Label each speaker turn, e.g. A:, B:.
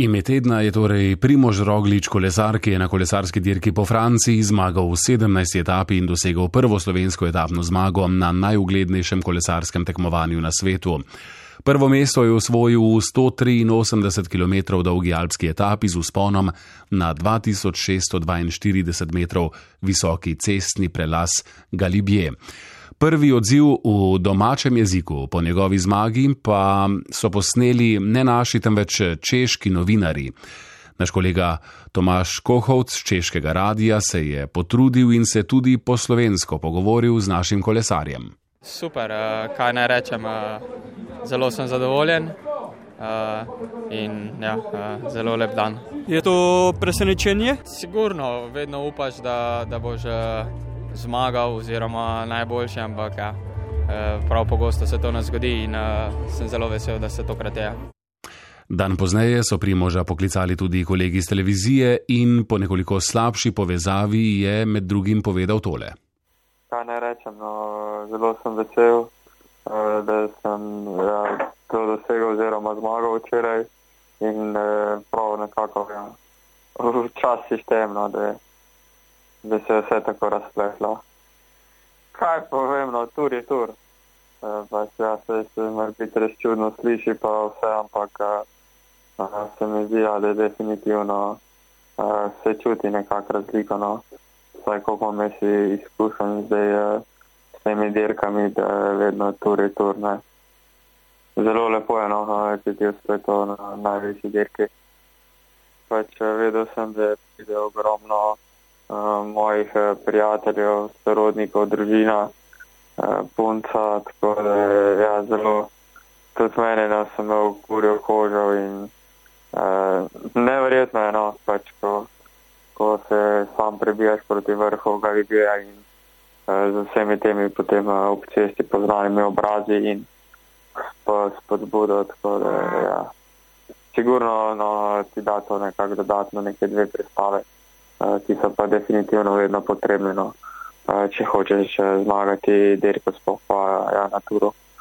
A: Ime tedna je torej Primož Roglič, kolesar, ki je na kolesarski dirki po Franciji zmagal v 17. etapi in dosegel prvo slovensko etapno zmago na najuglednejšem kolesarskem tekmovanju na svetu. Prvo mesto je osvojil v 183 km dolgi alpski etapi z vzponom na 2642 metrov visoki cestni prelaz Galibier. Prvi odziv v domačem jeziku po njegovi zmagi pa so posneli ne naši, temveč češki novinarji. Naš kolega Tomaž Kohovc z češkega radia se je potrudil in se tudi po slovensko pogovoril z našim kolesarjem.
B: Super, kaj naj rečem, zelo sem zadovoljen in zelo lep dan.
C: Je to presenečenje?
B: Sigurno, vedno upaš, da boš zmagal oziroma najboljši, ampak prav pogosto se to ne zgodi in sem zelo vesel, da se tokrat je.
A: Dan pozneje so Primoža poklicali tudi kolegi z televizije in po nekoliko slabši povezavi je med drugim povedal tole.
D: Kaj naj rečem, zelo sem vesel, da sem to dosegel oziroma zmagal včeraj in prav nekako včasih štejem, da se je vse tako razpletlo. Kaj povem, tur je tur. Se mora biti res čudno sliši pa vse, ampak se mi zdi, da definitivno se čuti nekako razliko. Vsaj koliko imam izkušenj zdaj s temi dirkami, da je vedno tur je tur. Ne. Zelo lepo je, če uspeti to na največji dirki. Vedel sem, da pride ogromno mojih prijateljev, sorodnikov, družina, punca, tako da je zelo tudi mene, da sem imel kurjo kožo in neverjetno je, ko se sam prebijaš proti vrhu Galibija in z vsemi temi potem ob cesti poznanimi obrazi in spodbudo, tako da sigurno ti da to nekako dodatno neke dve predstave, ki so pa definitivno vedno potrebne, če hočeš zmagati dirko sploh pa na turu.